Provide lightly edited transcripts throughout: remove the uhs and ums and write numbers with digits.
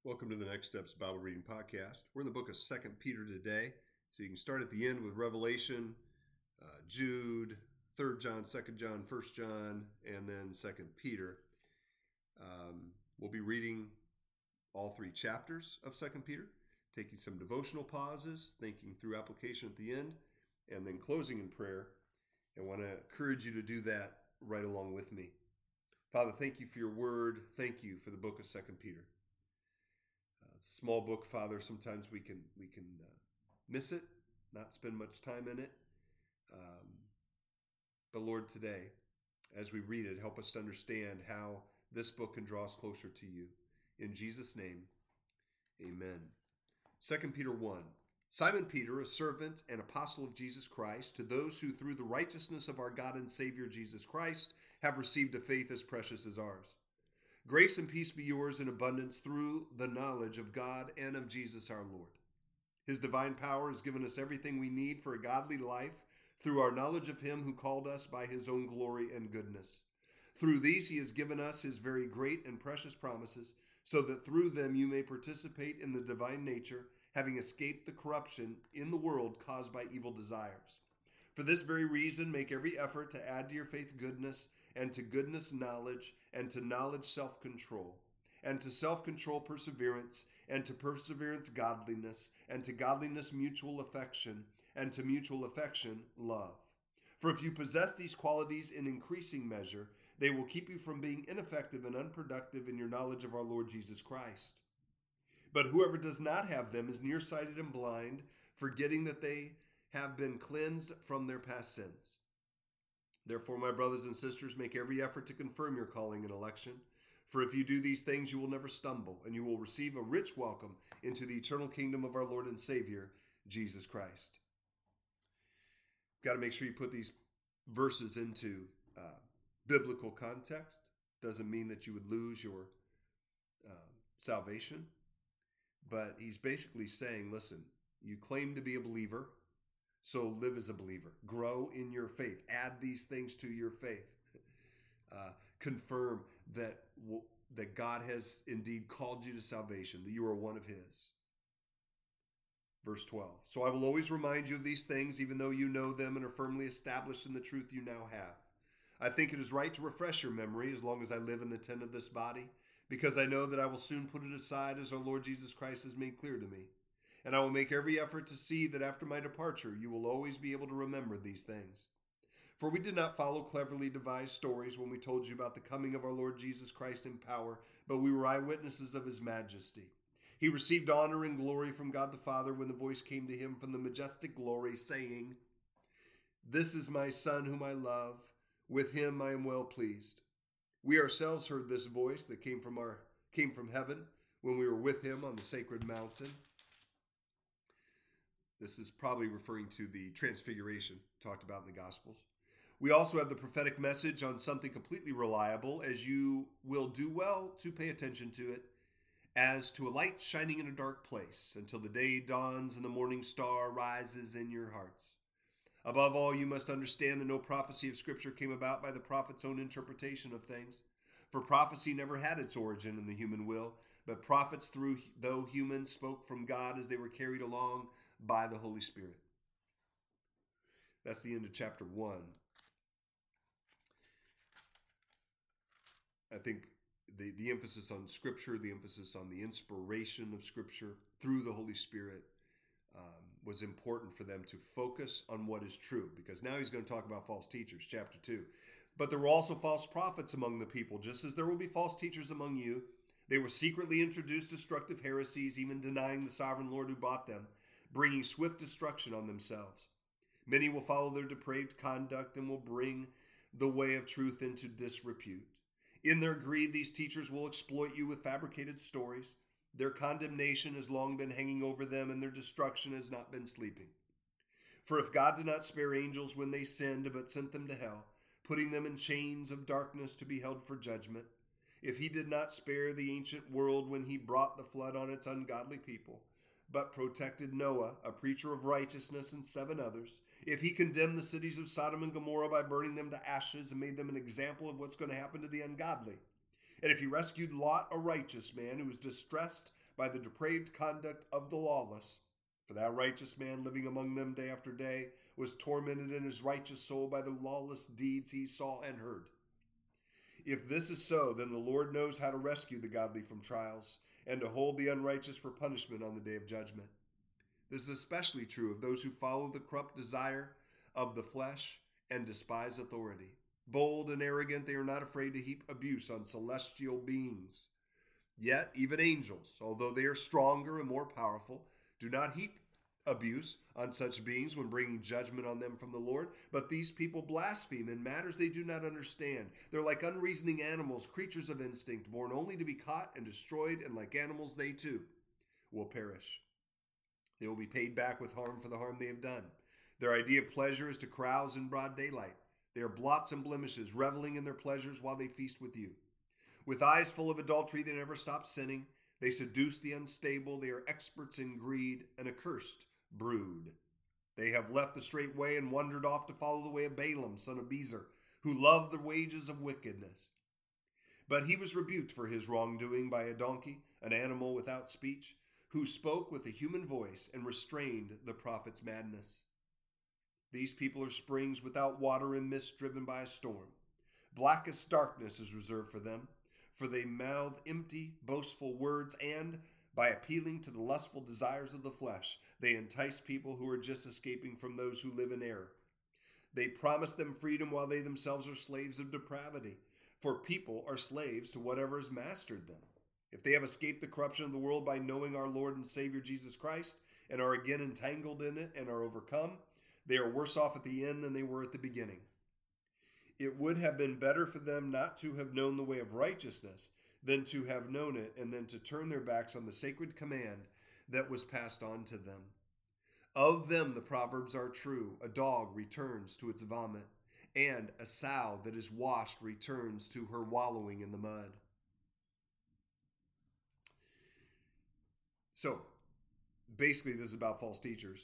Welcome to the Next Steps Bible Reading Podcast. We're in the book of 2 Peter today, so you can start at the end with Revelation, Jude, 3 John, 2 John, 1 John, and then 2 Peter. We'll be reading all three chapters of 2 Peter, taking some devotional pauses, thinking through application at the end, and then closing in prayer. I want to encourage you to do that right along with me. Father, thank you for your word. Thank you for the book of 2 Peter. It's a small book, Father. Sometimes we can miss it, not spend much time in it. But Lord, today, as we read it, help us to understand how this book can draw us closer to you. In Jesus' name, amen. 2 Peter 1. Simon Peter, a servant and apostle of Jesus Christ, to those who through the righteousness of our God and Savior Jesus Christ have received a faith as precious as ours. Grace and peace be yours in abundance through the knowledge of God and of Jesus our Lord. His divine power has given us everything we need for a godly life through our knowledge of him who called us by his own glory and goodness. Through these he has given us his very great and precious promises, so that through them you may participate in the divine nature, having escaped the corruption in the world caused by evil desires. For this very reason, make every effort to add to your faith goodness, and to goodness knowledge, and to knowledge self-control, and to self-control perseverance, and to perseverance godliness, and to godliness mutual affection, and to mutual affection love. For if you possess these qualities in increasing measure, they will keep you from being ineffective and unproductive in your knowledge of our Lord Jesus Christ. But whoever does not have them is nearsighted and blind, forgetting that they have been cleansed from their past sins. Therefore, my brothers and sisters, make every effort to confirm your calling and election. For if you do these things, you will never stumble, and you will receive a rich welcome into the eternal kingdom of our Lord and Savior, Jesus Christ. Got to make sure you put these verses into biblical context. Doesn't mean that you would lose your salvation. But he's basically saying, listen, you claim to be a believer, so live as a believer. Grow in your faith. Add these things to your faith. Confirm that God has indeed called you to salvation, that you are one of his. Verse 12. So I will always remind you of these things, even though you know them and are firmly established in the truth you now have. I think it is right to refresh your memory as long as I live in the tent of this body, because I know that I will soon put it aside as our Lord Jesus Christ has made clear to me. And I will make every effort to see that after my departure, you will always be able to remember these things. For we did not follow cleverly devised stories when we told you about the coming of our Lord Jesus Christ in power, but we were eyewitnesses of his majesty. He received honor and glory from God the Father when the voice came to him from the majestic glory, saying, "This is my Son whom I love. With him I am well pleased." We ourselves heard this voice that came from heaven when we were with him on the sacred mountain. This is probably referring to the transfiguration talked about in the Gospels. We also have the prophetic message on something completely reliable, as you will do well to pay attention to it, as to a light shining in a dark place until the day dawns and the morning star rises in your hearts. Above all, you must understand that no prophecy of Scripture came about by the prophet's own interpretation of things. For prophecy never had its origin in the human will, but prophets, though human, spoke from God as they were carried along by the Holy Spirit. That's the end of chapter 1. I think the emphasis on Scripture, the emphasis on the inspiration of Scripture through the Holy Spirit was important for them to focus on what is true, because now he's going to talk about false teachers, chapter 2. But there were also false prophets among the people, just as there will be false teachers among you. They will secretly introduce destructive heresies, even denying the sovereign Lord who bought them, bringing swift destruction on themselves. Many will follow their depraved conduct and will bring the way of truth into disrepute. In their greed, these teachers will exploit you with fabricated stories. Their condemnation has long been hanging over them, and their destruction has not been sleeping. For if God did not spare angels when they sinned, but sent them to hell, putting them in chains of darkness to be held for judgment, if he did not spare the ancient world when he brought the flood on its ungodly people, but protected Noah, a preacher of righteousness, and 7 others, if he condemned the cities of Sodom and Gomorrah by burning them to ashes and made them an example of what's going to happen to the ungodly, and if he rescued Lot, a righteous man who was distressed by the depraved conduct of the lawless. For that righteous man living among them day after day was tormented in his righteous soul by the lawless deeds he saw and heard. If this is so, then the Lord knows how to rescue the godly from trials and to hold the unrighteous for punishment on the day of judgment. This is especially true of those who follow the corrupt desire of the flesh and despise authority. Bold and arrogant, they are not afraid to heap abuse on celestial beings. Yet, even angels, although they are stronger and more powerful, do not heap abuse on such beings when bringing judgment on them from the Lord. But these people blaspheme in matters they do not understand. They're like unreasoning animals, creatures of instinct, born only to be caught and destroyed, and like animals, they too will perish. They will be paid back with harm for the harm they have done. Their idea of pleasure is to carouse in broad daylight. They are blots and blemishes, reveling in their pleasures while they feast with you. With eyes full of adultery, they never stop sinning. They seduce the unstable. They are experts in greed, an accursed brood. They have left the straight way and wandered off to follow the way of Balaam, son of Bezer, who loved the wages of wickedness. But he was rebuked for his wrongdoing by a donkey, an animal without speech, who spoke with a human voice and restrained the prophet's madness. These people are springs without water and mist driven by a storm. Blackest darkness is reserved for them, for they mouth empty, boastful words, and, by appealing to the lustful desires of the flesh, they entice people who are just escaping from those who live in error. They promise them freedom while they themselves are slaves of depravity, for people are slaves to whatever has mastered them. If they have escaped the corruption of the world by knowing our Lord and Savior Jesus Christ, and are again entangled in it and are overcome, they are worse off at the end than they were at the beginning. It would have been better for them not to have known the way of righteousness than to have known it and then to turn their backs on the sacred command that was passed on to them. Of them the proverbs are true. A dog returns to its vomit, and a sow that is washed returns to her wallowing in the mud. So, basically, this is about false teachers,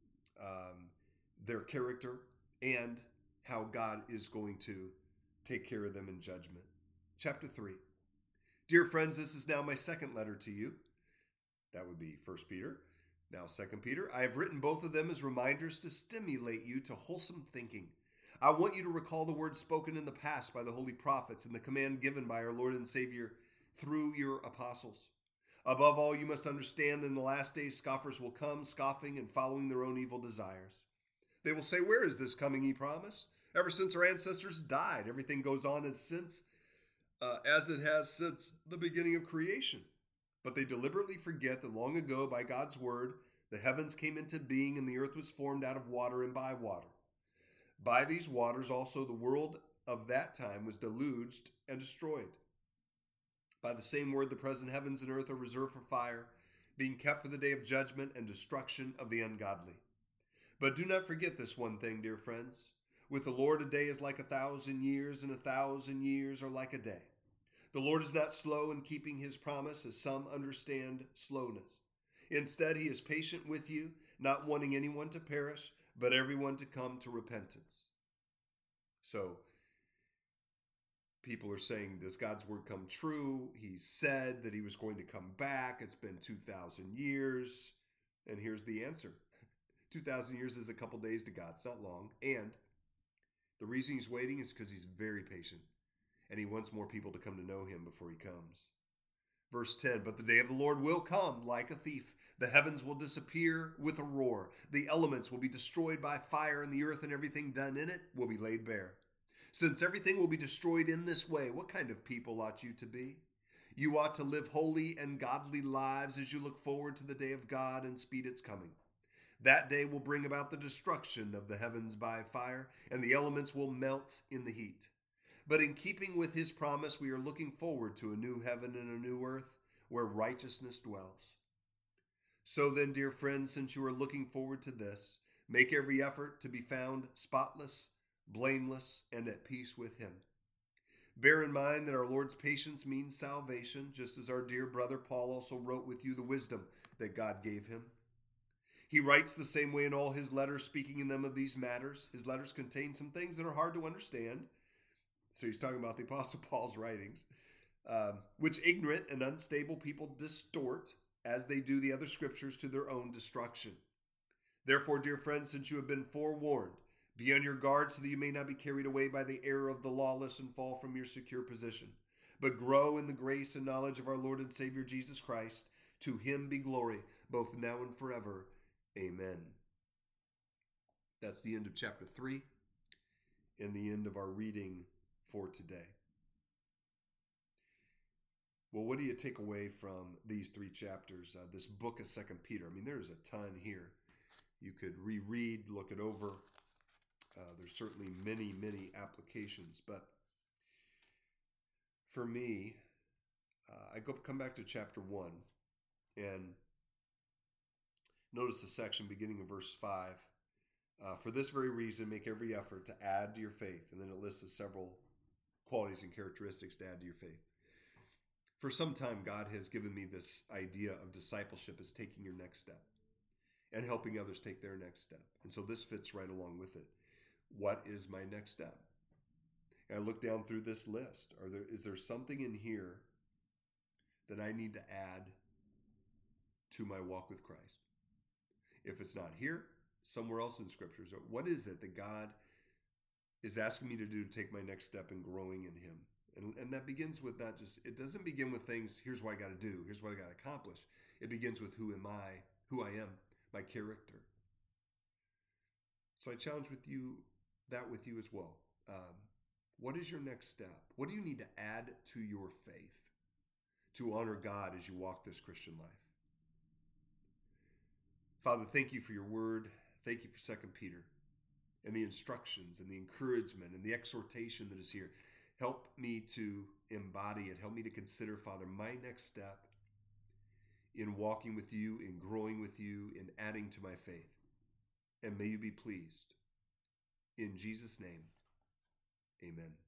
their character, and how God is going to take care of them in judgment. Chapter 3. Dear friends, this is now my second letter to you. That would be 1 Peter. Now 2 Peter. I have written both of them as reminders to stimulate you to wholesome thinking. I want you to recall the words spoken in the past by the holy prophets and the command given by our Lord and Savior through your apostles. Above all, you must understand that in the last days scoffers will come, scoffing and following their own evil desires. They will say, where is this coming he promised? Ever since our ancestors died, everything goes on as it has since the beginning of creation. But they deliberately forget that long ago, by God's word, the heavens came into being and the earth was formed out of water and by water. By these waters also the world of that time was deluged and destroyed. By the same word, the present heavens and earth are reserved for fire, being kept for the day of judgment and destruction of the ungodly. But do not forget this one thing, dear friends. With the Lord, a day is like 1,000 years, and 1,000 years are like a day. The Lord is not slow in keeping his promise, as some understand slowness. Instead, he is patient with you, not wanting anyone to perish, but everyone to come to repentance. So, people are saying, does God's word come true? He said that he was going to come back. It's been 2,000 years. And here's the answer. 2,000 years is a couple days to God. It's not long. And the reason he's waiting is because he's very patient. And he wants more people to come to know him before he comes. Verse 10, but the day of the Lord will come like a thief. The heavens will disappear with a roar. The elements will be destroyed by fire, and the earth and everything done in it will be laid bare. Since everything will be destroyed in this way, what kind of people ought you to be? You ought to live holy and godly lives as you look forward to the day of God and speed its coming. That day will bring about the destruction of the heavens by fire, and the elements will melt in the heat. But in keeping with his promise, we are looking forward to a new heaven and a new earth where righteousness dwells. So then, dear friends, since you are looking forward to this, make every effort to be found spotless, blameless, and at peace with him. Bear in mind that our Lord's patience means salvation, just as our dear brother Paul also wrote with you the wisdom that God gave him. He writes the same way in all his letters, speaking in them of these matters. His letters contain some things that are hard to understand. So he's talking about the Apostle Paul's writings, which ignorant and unstable people distort as they do the other scriptures, to their own destruction. Therefore, dear friends, since you have been forewarned, be on your guard so that you may not be carried away by the error of the lawless and fall from your secure position, but grow in the grace and knowledge of our Lord and Savior Jesus Christ. To him be glory, both now and forever. Amen. That's the end of chapter 3 and the end of our reading for today. Well, what do you take away from these 3 chapters, this book of 2 Peter? I mean, there's a ton here. You could reread, look it over. There's certainly many, many applications. But for me, I come back to chapter 1 and notice the section beginning in verse 5. For this very reason, make every effort to add to your faith. And then it lists the several qualities and characteristics to add to your faith. For some time, God has given me this idea of discipleship as taking your next step and helping others take their next step. And so this fits right along with it. What is my next step? And I look down through this list. Is there something in here that I need to add to my walk with Christ? If it's not here, somewhere else in scriptures. What is it that God is asking me to do to take my next step in growing in him? And that begins with not just, it doesn't begin with things, here's what I got to do, here's what I got to accomplish. It begins with who I am, my character. So I challenge with you as well. What is your next step? What do you need to add to your faith to honor God as you walk this Christian life? Father, thank you for your word. Thank you for 2 Peter and the instructions and the encouragement and the exhortation that is here. Help me to embody it. Help me to consider, Father, my next step in walking with you, in growing with you, in adding to my faith. And may you be pleased. In Jesus' name, amen.